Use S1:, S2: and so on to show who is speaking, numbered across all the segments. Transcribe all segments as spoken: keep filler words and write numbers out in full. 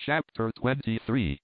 S1: Chapter twenty-three.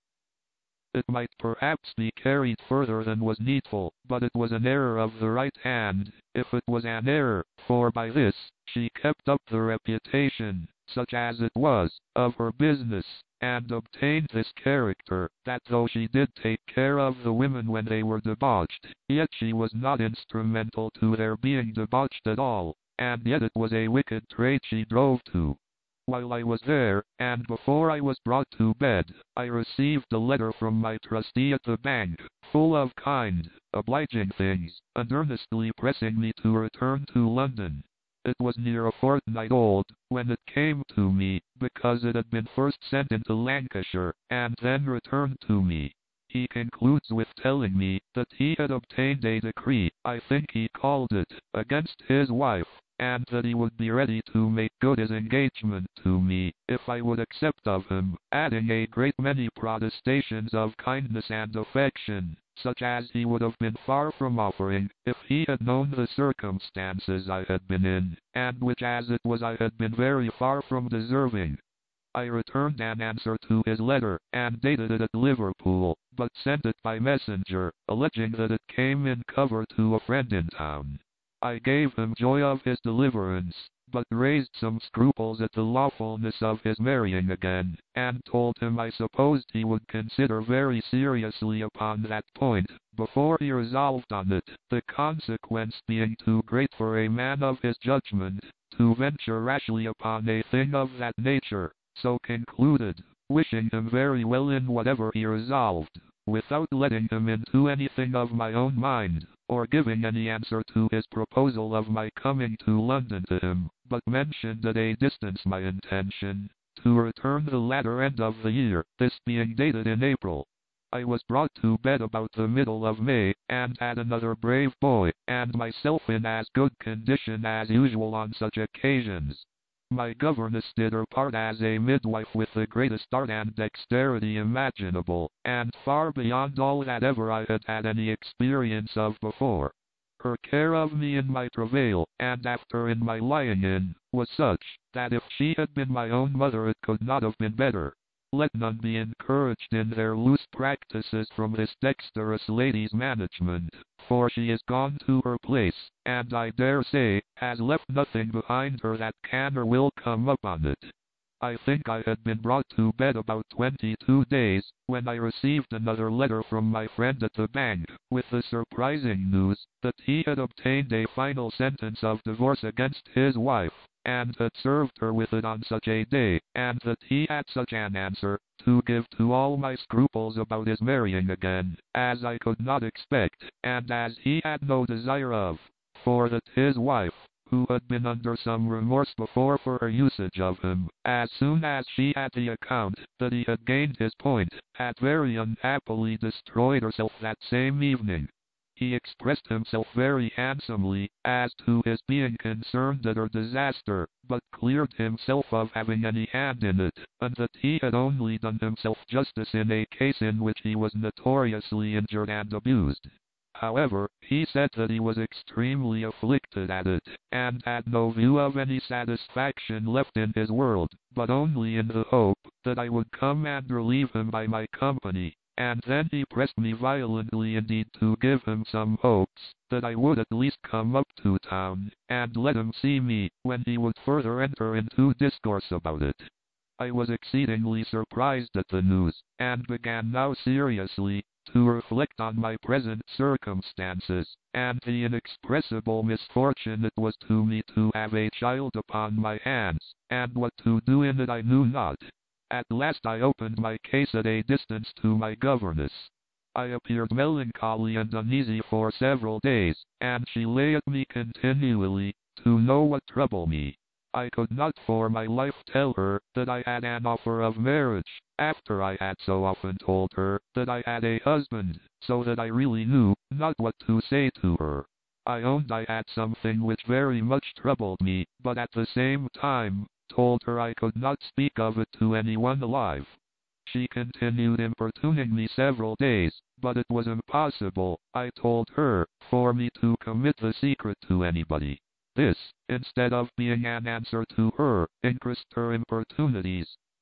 S1: It might perhaps be carried further than was needful, but it was an error of the right hand, if it was an error, for by this, she kept up the reputation, such as it was, of her business, and obtained this character, that though she did take care of the women when they were debauched, yet she was not instrumental to their being debauched at all, and yet it was a wicked trade she drove to. While I was there, and before I was brought to bed, I received a letter from my trustee at the bank, full of kind, obliging things, and earnestly pressing me to return to London. It was near a fortnight old, when it came to me, because it had been first sent into Lancashire, and then returned to me. He concludes with telling me that he had obtained a decree, I think he called it, against his wife, and that he would be ready to make good his engagement to me, if I would accept of him, adding a great many protestations of kindness and affection, such as he would have been far from offering, if he had known the circumstances I had been in, and which as it was I had been very far from deserving. I returned an answer to his letter, and dated it at Liverpool, but sent it by messenger, alleging that it came in cover to a friend in town. I gave him joy of his deliverance, but raised some scruples at the lawfulness of his marrying again, and told him I supposed he would consider very seriously upon that point, before he resolved on it, the consequence being too great for a man of his judgment, to venture rashly upon a thing of that nature, so concluded, wishing him very well in whatever he resolved, without letting him into anything of my own mind, or giving any answer to his proposal of my coming to London to him, but mentioned at a distance my intention to return the latter end of the year, this being dated in April. I was brought to bed about the middle of May, and had another brave boy, and myself in as good condition as usual on such occasions. My governess did her part as a midwife with the greatest art and dexterity imaginable, and far beyond all that ever I had had any experience of before. Her care of me in my travail, and after in my lying in, was such, that if she had been my own mother it could not have been better. Let none be encouraged in their loose practices from this dexterous lady's management, for she is gone to her place, and I dare say, has left nothing behind her that can or will come up on it. I think I had been brought to bed about twenty-two days, when I received another letter from my friend at the bank, with the surprising news, that he had obtained a final sentence of divorce against his wife, and had served her with it on such a day, and that he had such an answer to give to all my scruples about his marrying again, as I could not expect, and as he had no desire of, for that his wife, who had been under some remorse before for her usage of him, as soon as she had the account that he had gained his point, had very unhappily destroyed herself that same evening. He expressed himself very handsomely, as to his being concerned at her disaster, but cleared himself of having any hand in it, and that he had only done himself justice in a case in which he was notoriously injured and abused. However, he said that he was extremely afflicted at it, and had no view of any satisfaction left in his world, but only in the hope that I would come and relieve him by my company. And then he pressed me violently indeed to give him some hopes, that I would at least come up to town, and let him see me, when he would further enter into discourse about it. I was exceedingly surprised at the news, and began now seriously to reflect on my present circumstances, and the inexpressible misfortune it was to me to have a child upon my hands, and what to do in it I knew not. At last I opened my case at a distance to my governess. I appeared melancholy and uneasy for several days, and she lay at me continually, to know what troubled me. I could not for my life tell her that I had an offer of marriage, after I had so often told her that I had a husband, so that I really knew not what to say to her. I owned I had something which very much troubled me, but at the same time, told her I could not speak of it to anyone alive. She continued importuning me several days, but it was impossible, I told her, for me to commit the secret to anybody. This, instead of being an answer to her, increased her importunities.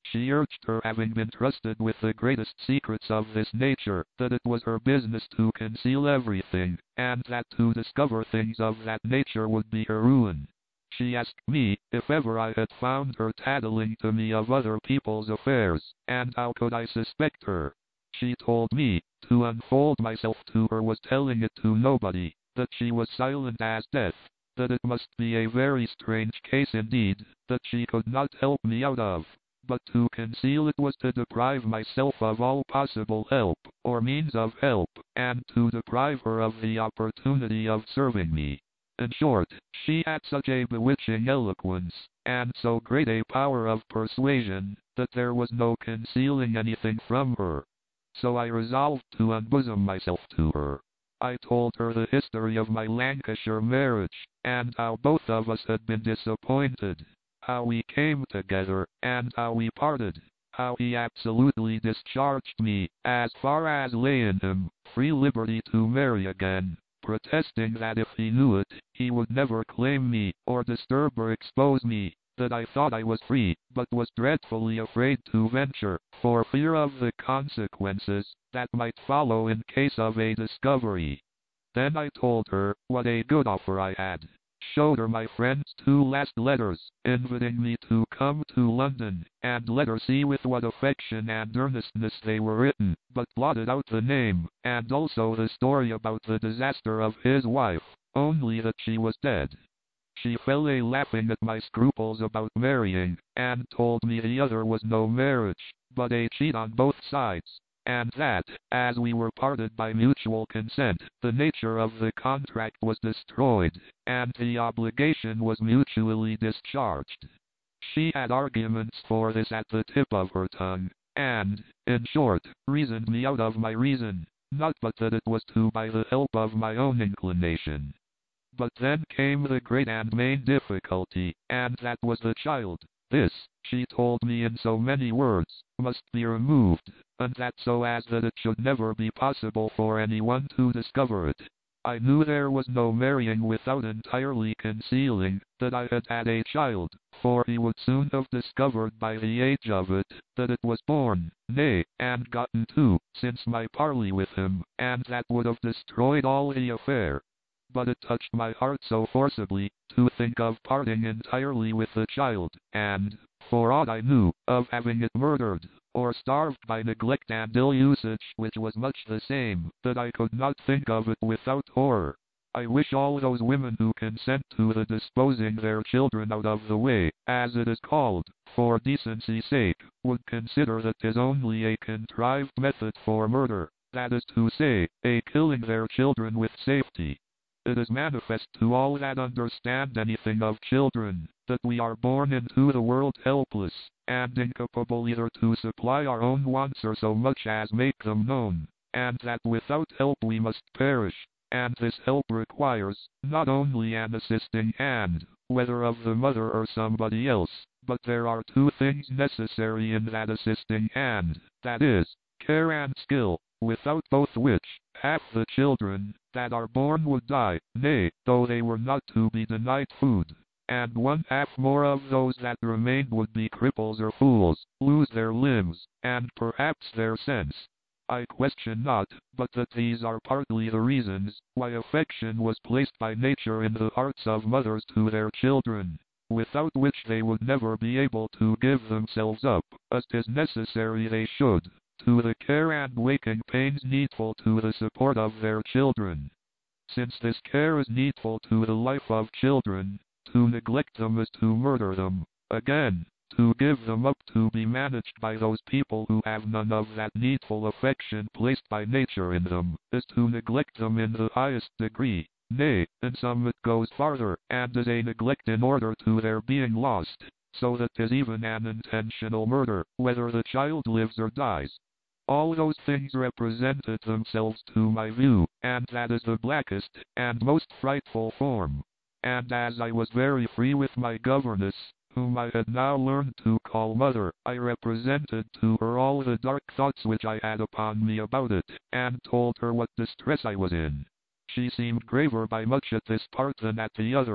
S1: She urged her, having been trusted with the greatest secrets of this nature, that it was her business to conceal everything, and that to discover things of that nature would be her ruin. She asked me if ever I had found her tattling to me of other people's affairs, and how could I suspect her. She told me, to unfold myself to her was telling it to nobody, that she was silent as death, that it must be a very strange case indeed, that she could not help me out of, but to conceal it was to deprive myself of all possible help, or means of help, and to deprive her of the opportunity of serving me. In short, she had such a bewitching eloquence, and so great a power of persuasion, that there was no concealing anything from her. So I resolved to unbosom myself to her. I told her the history of my Lancashire marriage, and how both of us had been disappointed, how we came together, and how we parted, how he absolutely discharged me, as far as lay in him, free liberty to marry again, protesting that if he knew it, he would never claim me, or disturb or expose me, that I thought I was free, but was dreadfully afraid to venture, for fear of the consequences that might follow in case of a discovery. Then I told her what a good offer I had, showed her my friend's two last letters, inviting me to come to London, and let her see with what affection and earnestness they were written, but blotted out the name, and also the story about the disaster of his wife, only that she was dead. She fell a laughing at my scruples about marrying, and told me the other was no marriage, but a cheat on both sides, and that, as we were parted by mutual consent, the nature of the contract was destroyed, and the obligation was mutually discharged. She had arguments for this at the tip of her tongue, and, in short, reasoned me out of my reason, not but that it was to by the help of my own inclination. But then came the great and main difficulty, and that was the child. This, she told me in so many words, must be removed, and that so as that it should never be possible for anyone to discover it. I knew there was no marrying without entirely concealing that I had had a child, for he would soon have discovered by the age of it that it was born, nay, and gotten too, since my parley with him, and that would have destroyed all the affair. But it touched my heart so forcibly to think of parting entirely with the child, and, for aught I knew, of having it murdered, or starved by neglect and ill usage, which was much the same, that I could not think of it without horror. I wish all those women who consent to the disposing their children out of the way, as it is called, for decency's sake, would consider that 'tis only a contrived method for murder, that is to say, a killing their children with safety. It is manifest to all that understand anything of children, that we are born into the world helpless, and incapable either to supply our own wants or so much as make them known, and that without help we must perish, and this help requires, not only an assisting hand, whether of the mother or somebody else, but there are two things necessary in that assisting hand, that is, care and skill, without both which, half the children that are born would die, nay, though they were not to be denied food, and one half more of those that remained would be cripples or fools, lose their limbs, and perhaps their sense. I question not, but that these are partly the reasons why affection was placed by nature in the hearts of mothers to their children, without which they would never be able to give themselves up, as 'tis necessary they should, to the care and waking pains needful to the support of their children. Since this care is needful to the life of children, to neglect them is to murder them. Again, to give them up to be managed by those people who have none of that needful affection placed by nature in them, is to neglect them in the highest degree. Nay, in some it goes farther, and is a neglect in order to their being lost, so that 'tis even an intentional murder, whether the child lives or dies. All those things represented themselves to my view, and that is the blackest and most frightful form. And as I was very free with my governess, whom I had now learned to call mother, I represented to her all the dark thoughts which I had upon me about it, and told her what distress I was in. She seemed graver by much at this part than at the other,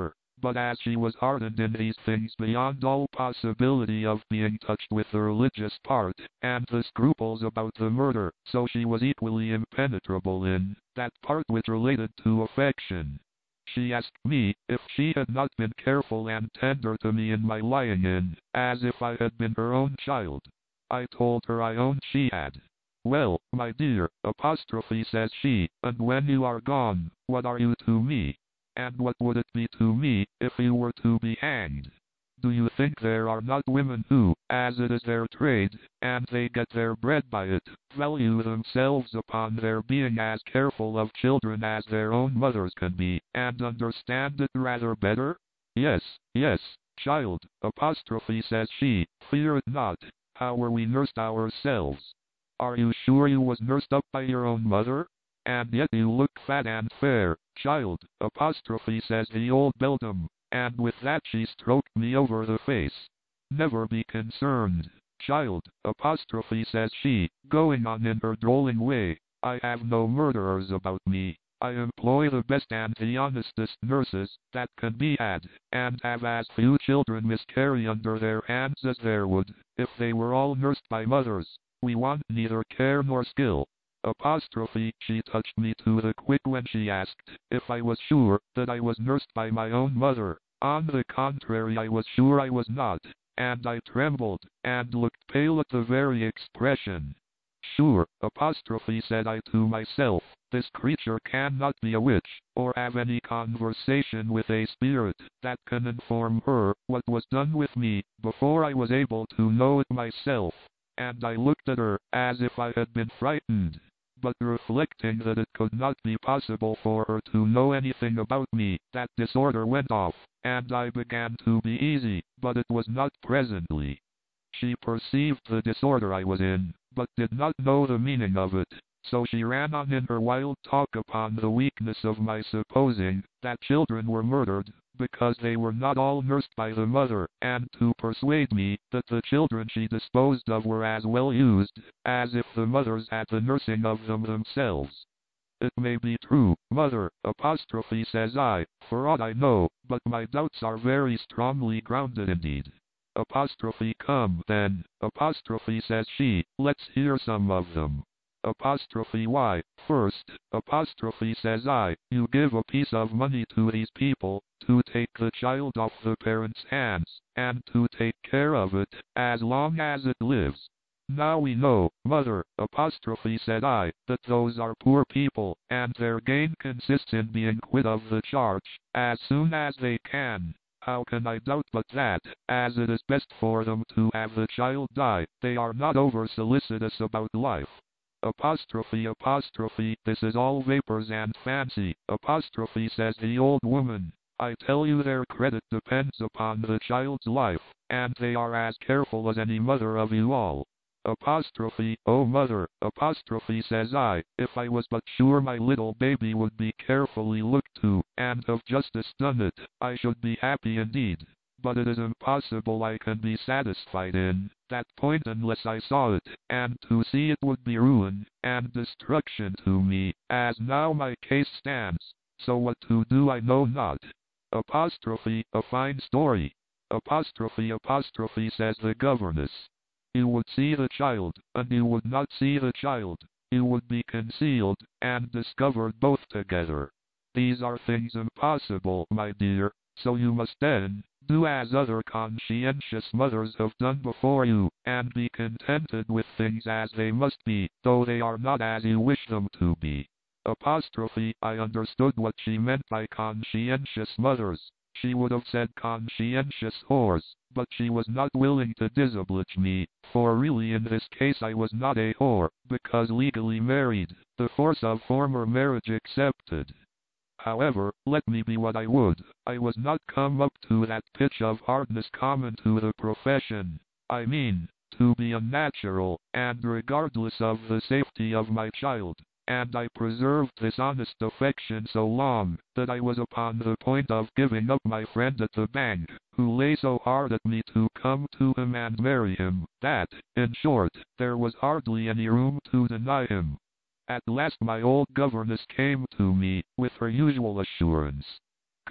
S1: But as she was hardened in these things beyond all possibility of being touched with the religious part, and the scruples about the murder, so she was equally impenetrable in that part which related to affection. She asked me if she had not been careful and tender to me in my lying in, as if I had been her own child. I told her I owned she had. Well, my dear, apostrophe says she, and when you are gone, what are you to me? And what would it be to me, if you were to be hanged? Do you think there are not women who, as it is their trade, and they get their bread by it, value themselves upon their being as careful of children as their own mothers can be, and understand it rather better? Yes, yes, child, apostrophe says she, fear it not. How were we nursed ourselves? Are you sure you was nursed up by your own mother? And yet you look fat and fair, child, apostrophe says the old beldam, and with that she stroked me over the face. Never be concerned, child, apostrophe says she, going on in her drolling way, I have no murderers about me. I employ the best and the honestest nurses that can be had, and have as few children miscarry under their hands as there would, if they were all nursed by mothers. We want neither care nor skill. Apostrophe, she touched me to the quick when she asked if I was sure that I was nursed by my own mother. On the contrary, I was sure I was not, and I trembled, and looked pale at the very expression. Sure, apostrophe said I to myself, this creature cannot be a witch, or have any conversation with a spirit that can inform her what was done with me, before I was able to know it myself. And I looked at her, as if I had been frightened. But reflecting that it could not be possible for her to know anything about me, that disorder went off, and I began to be easy, but it was not presently. She perceived the disorder I was in, but did not know the meaning of it, so she ran on in her wild talk upon the weakness of my supposing that children were murdered, because they were not all nursed by the mother, and to persuade me that the children she disposed of were as well used, as if the mothers had the nursing of them themselves. It may be true, mother, apostrophe says I, for aught I know, but my doubts are very strongly grounded indeed. Apostrophe come then, apostrophe says she, let's hear some of them. Apostrophe why, first, apostrophe says I, you give a piece of money to these people, to take the child off the parents' hands, and to take care of it, as long as it lives. Now we know, mother, apostrophe said I, that those are poor people, and their gain consists in being quit of the charge, as soon as they can. How can I doubt but that, as it is best for them to have the child die, they are not over solicitous about life. Apostrophe apostrophe, this is all vapors and fancy, apostrophe says the old woman. I tell you their credit depends upon the child's life, and they are as careful as any mother of you all. Apostrophe, oh mother, apostrophe says I, if I was but sure my little baby would be carefully looked to, and have justice done it, I should be happy indeed. But it is impossible I can be satisfied in that point unless I saw it, and to see it would be ruin and destruction to me, as now my case stands, so what to do I know not. Apostrophe, a fine story. Apostrophe apostrophe says the governess. You would see the child, and you would not see the child. You would be concealed, and discovered both together. These are things impossible, my dear, so you must then do as other conscientious mothers have done before you, and be contented with things as they must be, though they are not as you wish them to be. Apostrophe, I understood what she meant by conscientious mothers. She would have said conscientious whores, but she was not willing to disoblige me, for really in this case I was not a whore, because legally married, the force of former marriage excepted. However, let me be what I would, I was not come up to that pitch of hardness common to the profession. I mean, to be unnatural, and regardless of the safety of my child. And I preserved this honest affection so long, that I was upon the point of giving up my friend at the bank, who lay so hard at me to come to him and marry him, that, in short, there was hardly any room to deny him. At last my old governess came to me, with her usual assurance.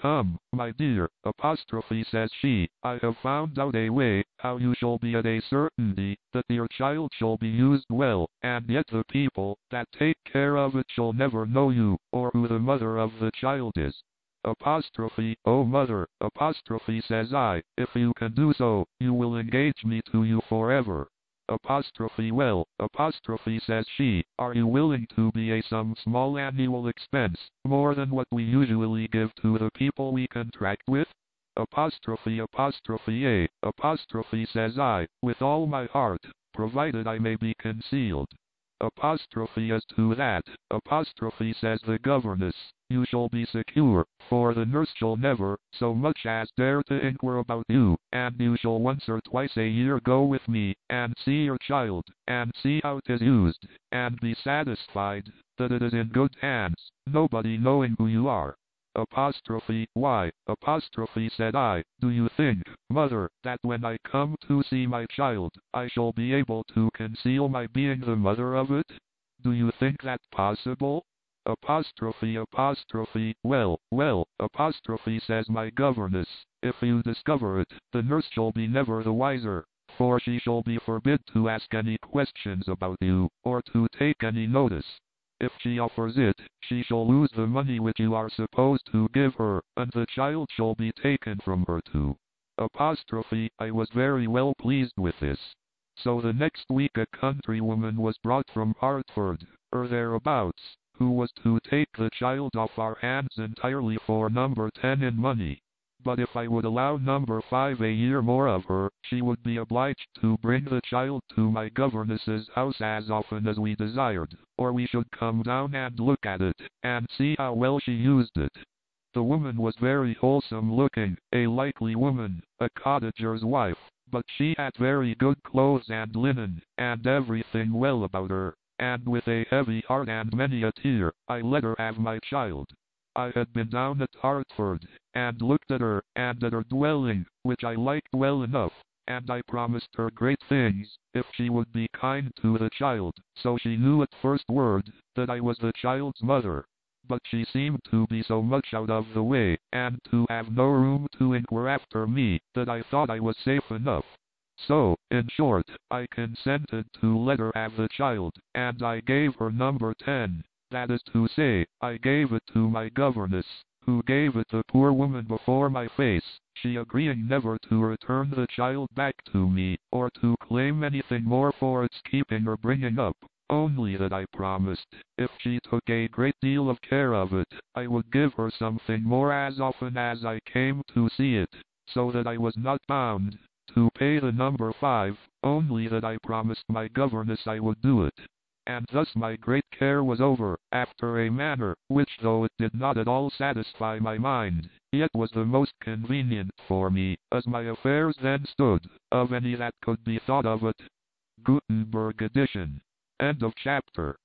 S1: Come, my dear, apostrophe says she, I have found out a way, how you shall be at a certainty, that your child shall be used well, and yet the people, that take care of it shall never know you, or who the mother of the child is. Apostrophe, oh mother, apostrophe says I, if you can do so, you will engage me to you forever. Apostrophe well, apostrophe says she, are you willing to be a some small annual expense, more than what we usually give to the people we contract with? Apostrophe apostrophe a, apostrophe says I, with all my heart, provided I may be concealed. Apostrophe as to that, apostrophe says the governess, you shall be secure, for the nurse shall never, so much as dare to inquire about you, and you shall once or twice a year go with me, and see your child, and see how it is used, and be satisfied, that it is in good hands, nobody knowing who you are. Apostrophe, why, apostrophe said I, do you think, mother, that when I come to see my child, I shall be able to conceal my being the mother of it? Do you think that possible? Apostrophe apostrophe, well, well, apostrophe says my governess, if you discover it, the nurse shall be never the wiser, for she shall be forbid to ask any questions about you, or to take any notice. If she offers it, she shall lose the money which you are supposed to give her, and the child shall be taken from her too. Apostrophe, I was very well pleased with this. So the next week a countrywoman was brought from Hartford, or thereabouts, who was to take the child off our hands entirely for number ten in money. But if I would allow number five a year more of her, she would be obliged to bring the child to my governess's house as often as we desired, or we should come down and look at it, and see how well she used it. The woman was very wholesome looking, a likely woman, a cottager's wife, but she had very good clothes and linen, and everything well about her, and with a heavy heart and many a tear, I let her have my child. I had been down at Hartford, and looked at her, and at her dwelling, which I liked well enough, and I promised her great things, if she would be kind to the child, so she knew at first word, that I was the child's mother. But she seemed to be so much out of the way, and to have no room to inquire after me, that I thought I was safe enough. So, in short, I consented to let her have the child, and I gave her number ten. That is to say, I gave it to my governess, who gave it the poor woman before my face, she agreeing never to return the child back to me, or to claim anything more for its keeping or bringing up, only that I promised, if she took a great deal of care of it, I would give her something more as often as I came to see it, so that I was not bound to pay the number five, only that I promised my governess I would do it. And thus my great care was over, after a manner, which though it did not at all satisfy my mind, yet was the most convenient for me, as my affairs then stood, of any that could be thought of it. Gutenberg edition. End of chapter.